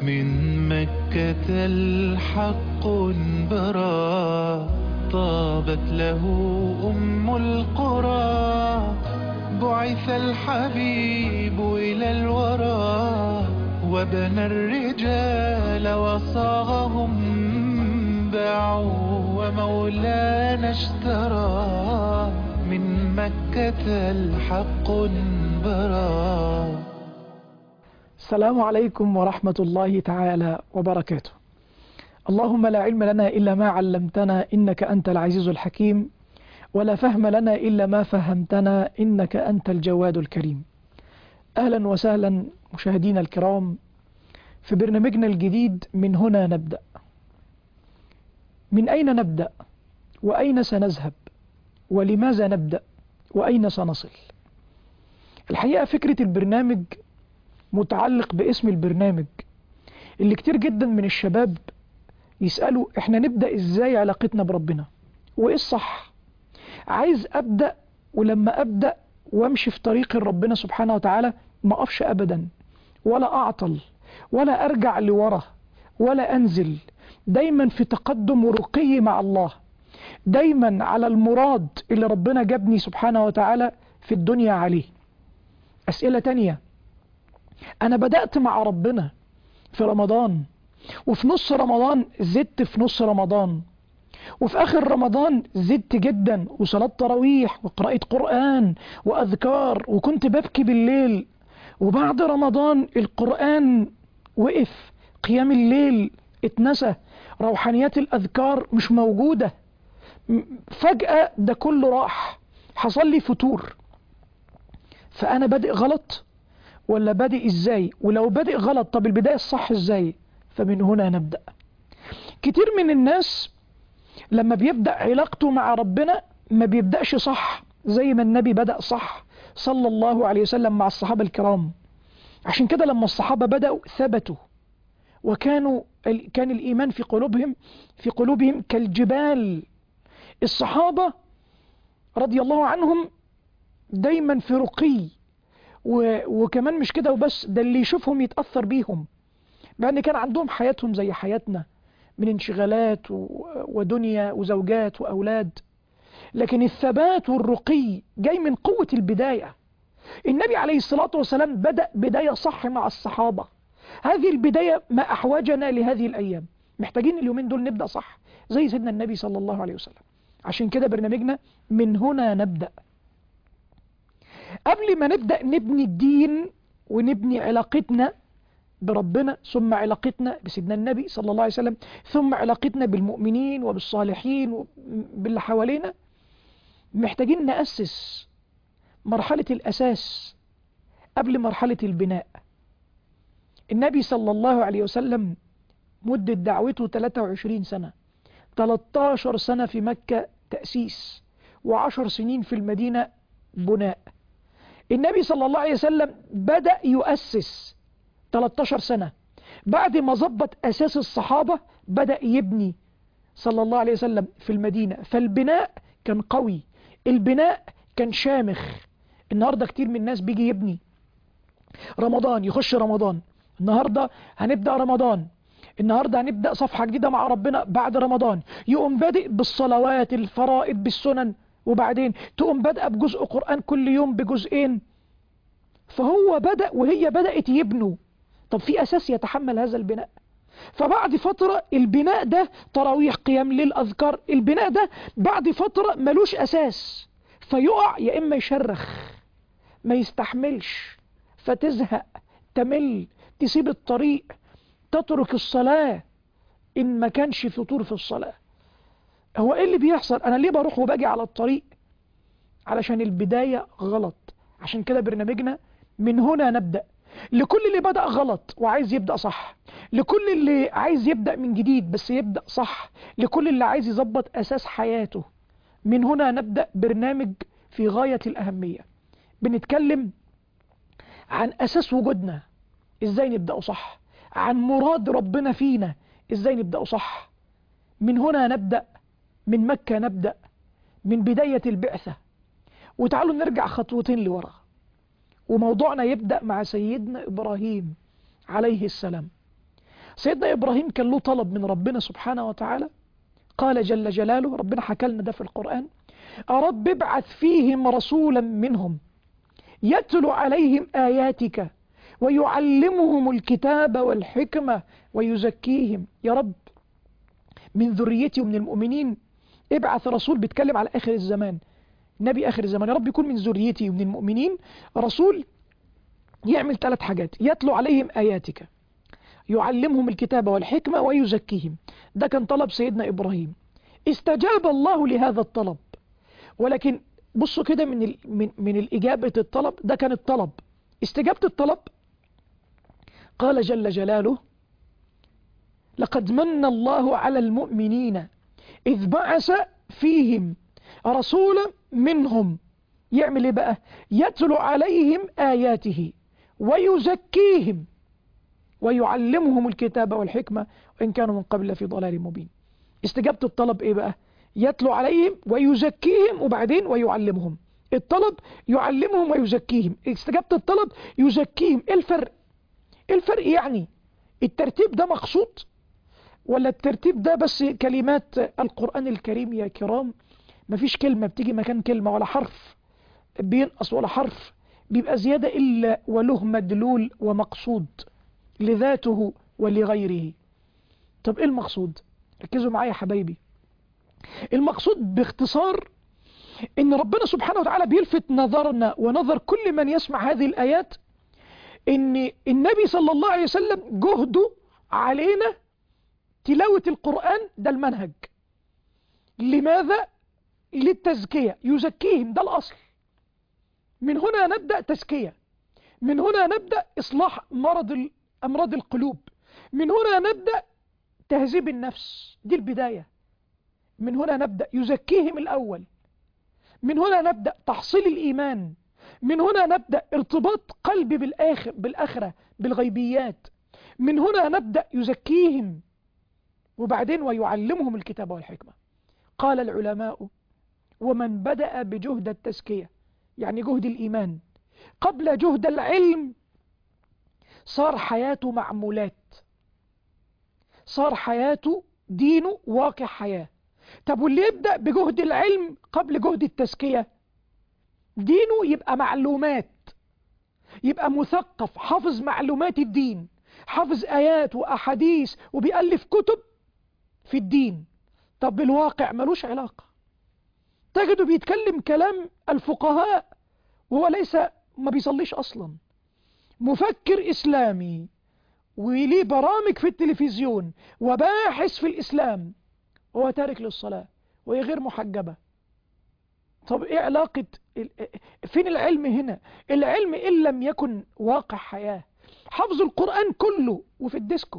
من مكة الحق برا، طابت له أم القرى. بعث الحبيب إلى الورى، وبنى الرجال وصاغهم. باعوا ومولانا اشترى، من مكة الحق برا. السلام عليكم ورحمة الله تعالى وبركاته. اللهم لا علم لنا إلا ما علمتنا إنك أنت العزيز الحكيم، ولا فهم لنا إلا ما فهمتنا إنك أنت الجواد الكريم. أهلا وسهلا مشاهدينا الكرام في برنامجنا الجديد من هنا نبدأ. من أين نبدأ؟ وأين سنذهب؟ ولماذا نبدأ؟ وأين سنصل؟ الحقيقة فكرة البرنامج متعلق باسم البرنامج اللي كتير جدا من الشباب يسألوا احنا نبدأ ازاي علاقتنا بربنا وايه الصح. عايز ابدأ، ولما ابدأ وامشي في طريق ربنا سبحانه وتعالى ما اقفش ابدا ولا اعطل ولا ارجع لورا ولا انزل، دايما في تقدم ورقي مع الله، دايما على المراد اللي ربنا جابني سبحانه وتعالى في الدنيا عليه. اسئلة تانية، أنا بدأت مع ربنا في رمضان، وفي نص رمضان زدت في نص رمضان، وفي آخر رمضان زدت جدا وصلاة تراويح وقراءة قرآن وأذكار، وكنت ببكي بالليل. وبعد رمضان القرآن وقف، قيام الليل اتنسى، روحانيات الأذكار مش موجودة. فجأة ده كله راح، حصل لي فتور. فأنا بادئ غلط ولا بادئ ازاي؟ ولو بادئ غلط طب البداية الصح ازاي؟ فمن هنا نبدأ. كتير من الناس لما بيبدأ علاقته مع ربنا ما بيبدأش صح زي ما النبي بدأ صح صلى الله عليه وسلم مع الصحابة الكرام. عشان كده لما الصحابة بدأوا ثبتوا، كان الإيمان في قلوبهم كالجبال. الصحابة رضي الله عنهم دايما في رقي، وكمان مش كده وبس، ده اللي يشوفهم يتأثر بيهم، لأن كان عندهم حياتهم زي حياتنا من انشغالات ودنيا وزوجات وأولاد. لكن الثبات والرقي جاي من قوة البداية. النبي عليه الصلاة والسلام بدأ بداية صح مع الصحابة. هذه البداية ما أحوجنا لهذه الأيام، محتاجين اليومين دول نبدأ صح زي سيدنا النبي صلى الله عليه وسلم. عشان كده برنامجنا من هنا نبدأ. قبل ما نبدأ نبني الدين ونبني علاقتنا بربنا، ثم علاقتنا بسيدنا النبي صلى الله عليه وسلم، ثم علاقتنا بالمؤمنين وبالصالحين وباللي حوالينا، محتاجين نأسس مرحلة الأساس قبل مرحلة البناء. النبي صلى الله عليه وسلم مدة دعوته 23 سنة، 13 سنة في مكة تأسيس، و10 سنين في المدينة بناء. النبي صلى الله عليه وسلم بدأ يؤسس 13 سنة، بعد ما ظبط أساس الصحابة بدأ يبني صلى الله عليه وسلم في المدينة. فالبناء كان قوي، البناء كان شامخ. النهاردة كتير من الناس بيجي يبني رمضان، يخش رمضان، النهاردة هنبدأ رمضان، النهاردة هنبدأ صفحة جديدة مع ربنا بعد رمضان، يقوم بادئ بالصلوات الفرائض بالسنن، وبعدين تقوم بدأ بجزء قرآن كل يوم بجزئين. فهو بدأ وهي بدأت يبنوا. طب في أساس يتحمل هذا البناء. فبعد فترة البناء ده تراويح قيام ليل أذكار، البناء ده بعد فترة ملوش أساس، فيقع يا إما يشرخ ما يستحملش، فتزهق تمل تسيب الطريق تترك الصلاة إن ما كانش فطور في الصلاة. هو إيه اللي بيحصل؟ أنا ليه بروح وباجي على الطريق؟ علشان البداية غلط. عشان كده برنامجنا من هنا نبدأ، لكل اللي بدأ غلط وعايز يبدأ صح، لكل اللي عايز يبدأ من جديد بس يبدأ صح، لكل اللي عايز يظبط أساس حياته. من هنا نبدأ برنامج في غاية الأهمية، بنتكلم عن أساس وجودنا إزاي نبدأ صح، عن مراد ربنا فينا إزاي نبدأ صح. من هنا نبدأ، من مكة نبدأ، من بداية البعثة. وتعالوا نرجع خطوتين لورا، وموضوعنا يبدأ مع سيدنا إبراهيم عليه السلام. سيدنا إبراهيم كان له طلب من ربنا سبحانه وتعالى، قال جل جلاله، ربنا حكى لنا ده في القرآن: رب ابعث فيهم رسولا منهم يتلو عليهم آياتك ويعلمهم الكتاب والحكمة ويزكيهم. يا رب من ذريتي ومن المؤمنين ابعث رسول بيتكلم على آخر الزمان، نبي آخر الزمان، يا رب يكون من ذريتي ومن المؤمنين رسول يعمل 3 حاجات: يتلو عليهم آياتك، يعلمهم الكتاب والحكمة، ويزكيهم. ده كان طلب سيدنا إبراهيم، استجاب الله لهذا الطلب. ولكن بصوا كده من الإجابة الطلب، ده كان الطلب. استجابة الطلب قال جل جلاله: لقد من الله على المؤمنين إذ بعث فيهم رسولا منهم يعمل ايه بقى؟ يتلو عليهم آياته ويزكيهم ويعلمهم الكتاب والحكمة وإن كانوا من قبل لفي ضلال مبين. استجابة الطلب ايه بقى؟ يتلو عليهم ويزكيهم، وبعدين ويعلمهم. الطلب يعلمهم ويزكيهم، استجابة الطلب يزكيهم. ايه الفرق؟ ايه الفرق يعني؟ الترتيب ده مقصود ولا الترتيب ده بس كلمات القرآن الكريم يا كرام؟ مفيش كلمة بتيجي مكان كلمة، ولا حرف بينقص ولا حرف بيبقى زيادة إلا وله مدلول ومقصود لذاته ولغيره. طب ايه المقصود؟ ركزوا معايا يا حبايبي. المقصود باختصار ان ربنا سبحانه وتعالى بيلفت نظرنا ونظر كل من يسمع هذه الآيات ان النبي صلى الله عليه وسلم جهده علينا تلاوة القرآن، ده المنهج. لماذا؟ للتزكية، يزكيهم، ده الأصل. من هنا نبدأ تزكية، من هنا نبدأ إصلاح أمراض القلوب، من هنا نبدأ تهذيب النفس، دي البداية. من هنا نبدأ يزكيهم الأول، من هنا نبدأ تحصيل الإيمان، من هنا نبدأ ارتباط قلبي بالآخرة بالغيبيات، من هنا نبدأ يزكيهم، وبعدين ويعلمهم الكتاب والحكمة. قال العلماء: ومن بدأ بجهد التزكية يعني جهد الإيمان قبل جهد العلم صار حياته معمولات، صار حياته دينه واقع حياة. طب واللي يبدأ بجهد العلم قبل جهد التزكية دينه يبقى معلومات، يبقى مثقف، حافظ معلومات الدين، حافظ آيات وأحاديث وبيألف كتب في الدين. طب بالواقع ملوش علاقة، تجده بيتكلم كلام الفقهاء وهو ليس، ما بيصليش أصلا، مفكر إسلامي وليه برامج في التلفزيون وباحث في الإسلام، وهو تارك للصلاة وهي غير محجبة. طب ايه علاقة؟ فين العلم هنا؟ العلم إن لم يكن واقع حياة. حفظ القرآن كله وفي الديسكو،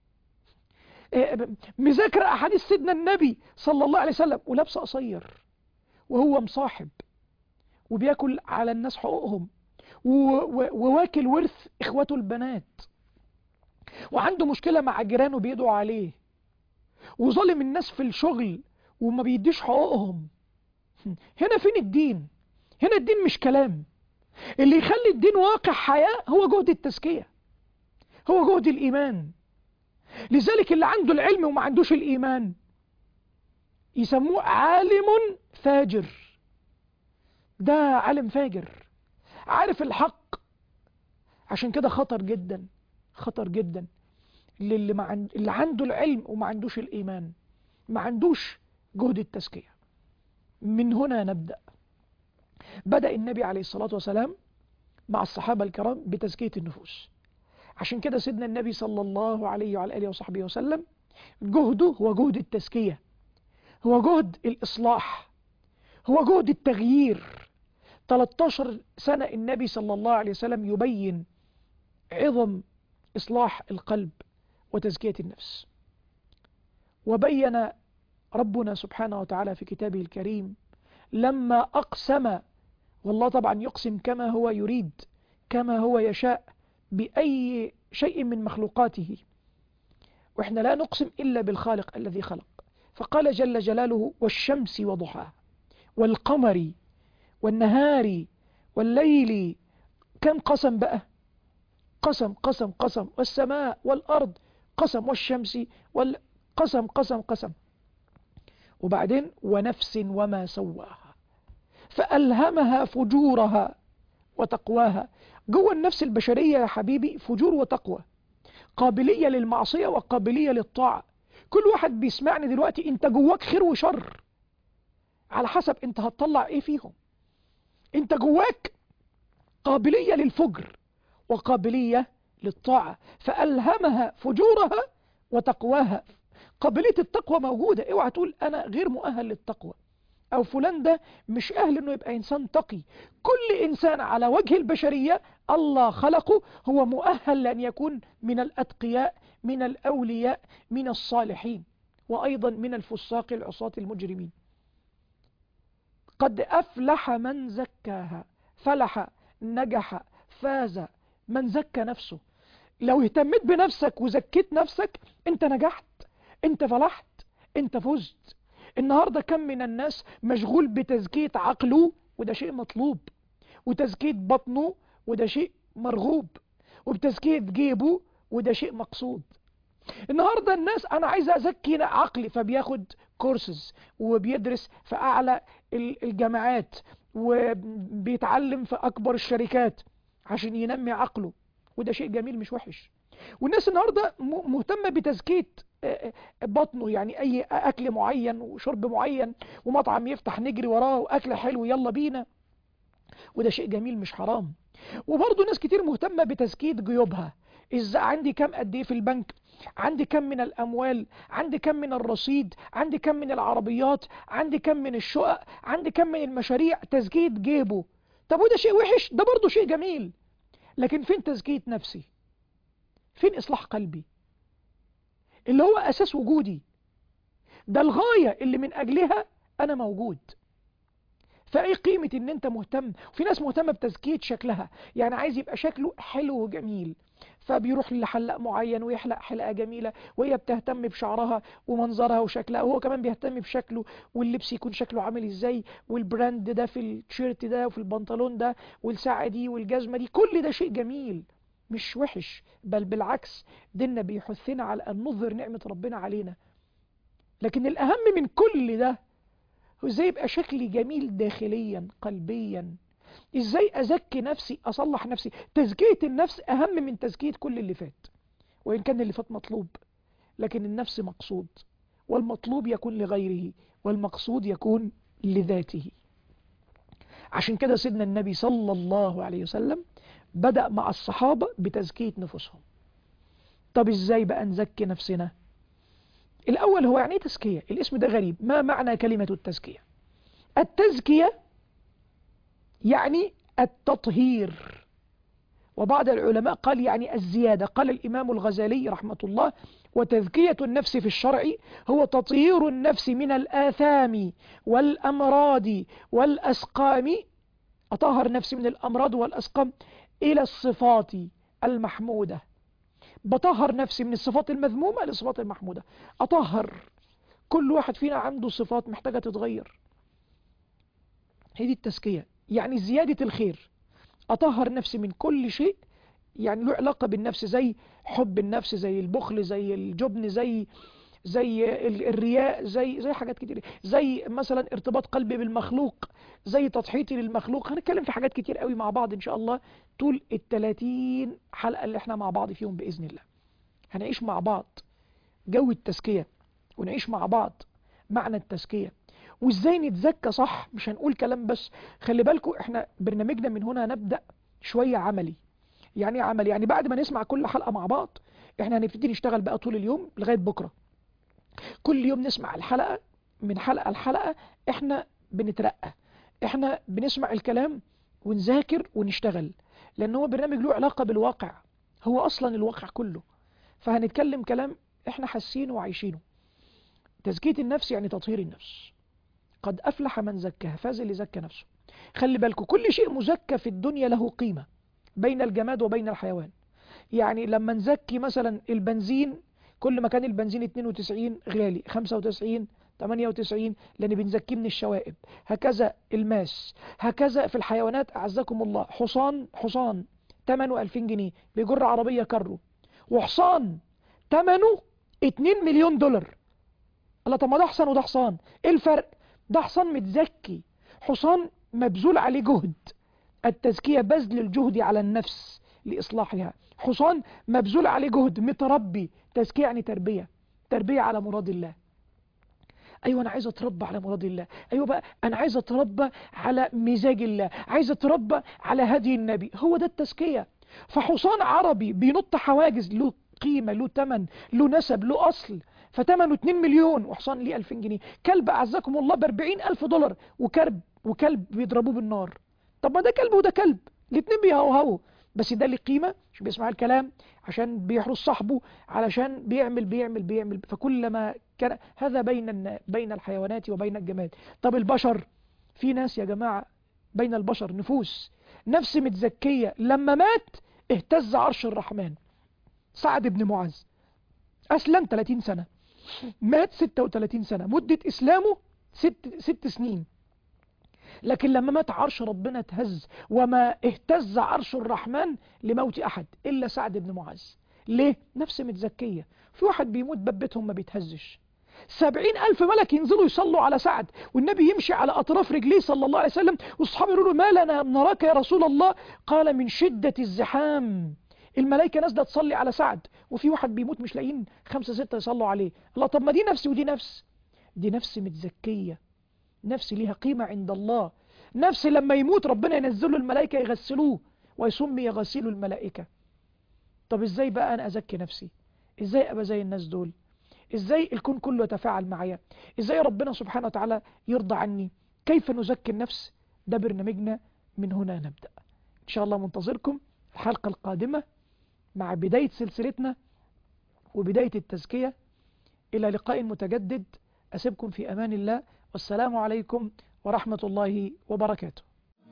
مذاكرة أحاديث سيدنا النبي صلى الله عليه وسلم ولابس قصير وهو مصاحب وبياكل على الناس حقوقهم وواكل ورث إخواته البنات، وعنده مشكلة مع جيرانه بيدعوا عليه، وظالم الناس في الشغل وما بيديش حقوقهم. هنا فين الدين؟ هنا الدين مش كلام. اللي يخلي الدين واقع حياة هو جهد التزكية، هو جهد الإيمان. لذلك اللي عنده العلم وما عندوش الإيمان يسموه عالم فاجر. ده عالم فاجر عارف الحق. عشان كده خطر جدا، خطر جدا اللي عنده العلم وما عندوش الإيمان، ما عندوش جهد التزكية. من هنا نبدأ. بدأ النبي عليه الصلاة والسلام مع الصحابة الكرام بتزكية النفوس. عشان كده سيدنا النبي صلى الله عليه وعلى آله وصحبه وسلم جهده هو جهد التزكية، هو جهد الإصلاح، هو جهد التغيير. 13 سنة النبي صلى الله عليه وسلم يبين عظم إصلاح القلب وتزكية النفس. وبين ربنا سبحانه وتعالى في كتابه الكريم لما أقسم، والله طبعا يقسم كما هو يريد كما هو يشاء بأي شيء من مخلوقاته، وإحنا لا نقسم إلا بالخالق الذي خلق. فقال جل جلاله: والشمس وضحاها والقمر والنهار والليل. كم قسم بقى؟ قسم قسم قسم. والسماء والأرض قسم والشمس والقسم قسم قسم. وبعدين ونفس وما سواها فألهمها فجورها وتقواها. جوه النفس البشرية يا حبيبي فجور وتقوى، قابلية للمعصية وقابلية للطاعة. كل واحد بيسمعني دلوقتي انت جواك خير وشر، على حسب انت هتطلع ايه فيهم. انت جواك قابلية للفجر وقابلية للطاعة، فألهمها فجورها وتقواها. قابلية التقوى موجودة، اوعى تقول انا غير مؤهل للتقوى او فلان ده مش اهل انه يبقى انسان تقي. كل انسان على وجه البشرية الله خلقه هو مؤهل لان يكون من الاتقياء، من الاولياء، من الصالحين، وايضا من الفساق العصاة المجرمين. قد افلح من زكاها. فلح، نجح، فاز من زكى نفسه. لو اهتميت بنفسك وزكيت نفسك انت نجحت، انت فلحت، انت فزت. النهاردة كم من الناس مشغول بتزكية عقله وده شيء مطلوب، وتزكية بطنه وده شيء مرغوب، وبتزكية جيبه وده شيء مقصود. النهاردة الناس انا عايز ازكي عقلي فبياخد كورسز وبيدرس في اعلى الجامعات وبيتعلم في اكبر الشركات عشان ينمي عقله، وده شيء جميل مش وحش. والناس النهاردة مهتمة بتزكية بطنه، يعني اي اكل معين وشرب معين ومطعم يفتح نجري وراه واكل حلو يلا بينا، وده شيء جميل مش حرام. وبرضه ناس كتير مهتمة بتزكية جيوبها، ازاي عندي كم قد ايه في البنك، عندي كم من الاموال، عندي كم من الرصيد، عندي كم من العربيات، عندي كم من الشقق، عندي كم من المشاريع. تزكية جيبه، طب وده شيء وحش؟ ده برضه شيء جميل. لكن فين تزكية نفسي؟ فين اصلاح قلبي اللي هو اساس وجودي؟ ده الغاية اللي من اجلها انا موجود. فايه قيمة ان انت مهتم؟ في ناس مهتمة بتزكية شكلها، يعني عايز يبقى شكله حلو وجميل فبيروح لحلاق معين ويحلق حلقة جميلة، وهي بتهتم بشعرها ومنظرها وشكلها، وهو كمان بيهتم بشكله واللبس يكون شكله عامل ازاي، والبراند ده في التيشيرت ده وفي البنطلون ده والساعة دي والجزمة دي. كل ده شيء جميل مش وحش، بل بالعكس ديننا بيحثنا على ان نظهر نعمة ربنا علينا. لكن الاهم من كل ده ازاي يبقى شكلي جميل داخليا قلبيا، ازاي ازكي نفسي، اصلح نفسي. تزكية النفس اهم من تزكية كل اللي فات، وان كان اللي فات مطلوب، لكن النفس مقصود، والمطلوب يكون لغيره والمقصود يكون لذاته. عشان كده سيدنا النبي صلى الله عليه وسلم بدأ مع الصحابة بتزكية نفوسهم. طب ازاي بقى نزكي نفسنا؟ الاول هو يعني ايه تزكية؟ الاسم ده غريب. ما معنى كلمة التزكية؟ التزكية يعني التطهير، وبعض العلماء قال يعني الزيادة. قال الإمام الغزالي رحمة الله: وتزكية النفس في الشرع هو تطهير النفس من الآثام والأمراض والأسقام. أطهر نفسي من الأمراض والأسقام إلى الصفات المحمودة. بطهر نفسي من الصفات المذمومة للصفات المحمودة. أطهر. كل واحد فينا عنده صفات محتاجة تتغير، هي دي التزكية، يعني زيادة الخير. أطهر نفسي من كل شيء يعني له علاقة بالنفس، زي حب النفس، زي البخل، زي الجبن، زي الرياء، زي حاجات كتير، زي مثلا ارتباط قلبي بالمخلوق، زي تضحيتي للمخلوق. هنتكلم في حاجات كتير قوي مع بعض إن شاء الله طول 30 حلقة اللي احنا مع بعض فيهم بإذن الله. هنعيش مع بعض جو التزكية، ونعيش مع بعض معنى التزكية، وازاي نتزكى صح. مش هنقول كلام بس، خلي بالكم احنا برنامجنا من هنا نبدأ شوية عملي. يعني ايه عملي؟ يعني بعد ما نسمع كل حلقة مع بعض احنا هنبتدي نشتغل بقى طول اليوم لغاية بكرة. كل يوم نسمع الحلقة، من حلقة لحلقة احنا بنترقى، احنا بنسمع الكلام ونذاكر ونشتغل، لان هو برنامج له علاقة بالواقع، هو اصلا الواقع كله. فهنتكلم كلام احنا حاسينه وعايشينه. تزكية النفس يعني تطهير النفس. قد أفلح من زكاها، فاز اللي زكى نفسه. خلي بالكم كل شيء مزكى في الدنيا له قيمة بين الجماد وبين الحيوان. يعني لما نزكي مثلا البنزين، كل ما كان البنزين 92 غالي، 95، 98، لأن بنزكيه من الشوائب. هكذا الماس، هكذا في الحيوانات. أعزكم الله، حصان ثمنه 2000 جنيه بيجر عربية كارو، وحصان ثمنه 2 مليون دولار. الله، طب ما ده حصان وده حصان، ايه الفرق؟ ده حصان متزكي، حصان مبذول عليه جهد، التزكية بذل الجهد على النفس لإصلاحها، حصان مبذول عليه جهد، متربي، تزكية يعني تربية، تربية على مراد الله. ايوه انا عايز اتربى على مراد الله، ايوه بقى انا عايز اتربى على مزاج الله، عايز اتربى على هدي النبي، هو ده التزكية. فحصان عربي بينط حواجز، له قيمة، له ثمن، له نسب، له اصل، فتمنه 2 مليون، وحصان ليه 2000 جنيه، كلب اعزكم الله ب40,000 دولار، وكلب بيضربوه بالنار. طب ما ده كلب وده كلب، الاتنين بيهوهوا، بس ده ليه قيمة عشان بيسمع الكلام، عشان بيحرس صاحبه، علشان بيعمل. فكلما كان هذا بين الحيوانات وبين الجماد. طب البشر، في ناس يا جماعة بين البشر نفس متزكية، لما مات اهتز عرش الرحمن. سعد بن معاذ أسلم 30 سنة، مات 36 سنة، مدة إسلامه 6 سنين، لكن لما مات عرش ربنا اتهز، وما اهتز عرش الرحمن لموت أحد إلا سعد بن معاذ. ليه؟ نفس متزكية. في واحد بيموت ببتهم ما بيتهزش، 70,000 ملك ينزلوا يصلوا على سعد، والنبي يمشي على أطراف رجليه صلى الله عليه وسلم، والصحابة يقولوا ما لنا نراك يا رسول الله؟ قال من شدة الزحام، الملائكة نازلة تصلي على سعد، وفي واحد بيموت مش لاقيين 5 6 يصلوا عليه. الله، طب ما دي نفس ودي نفس، دي نفس متزكية، نفس ليها قيمة عند الله، نفس لما يموت ربنا ينزله الملائكة يغسلوه ويسمي غسيل الملائكة. طب ازاي بقى انا ازكي نفسي؟ ازاي ابقى زي الناس دول؟ ازاي الكون كله يتفاعل معايا؟ ازاي ربنا سبحانه وتعالى يرضى عني؟ كيف نزكي النفس؟ ده برنامجنا من هنا نبدأ ان شاء الله. منتظركم الحلقة القادمة مع بداية سلسلتنا وبداية التزكية. إلى لقاء متجدد، أسيبكم في أمان الله، والسلام عليكم ورحمة الله وبركاته.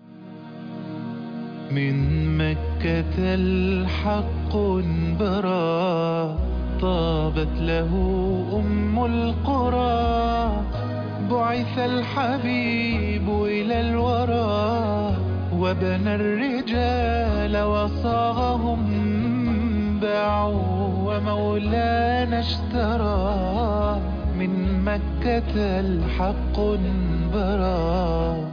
من مكة الحق برا، طابت له أم القرى، بعث الحبيب إلى الورى، وبنى الرجال وصاغهم، باعوا ومولانا اشترى، من مكة الحق برا.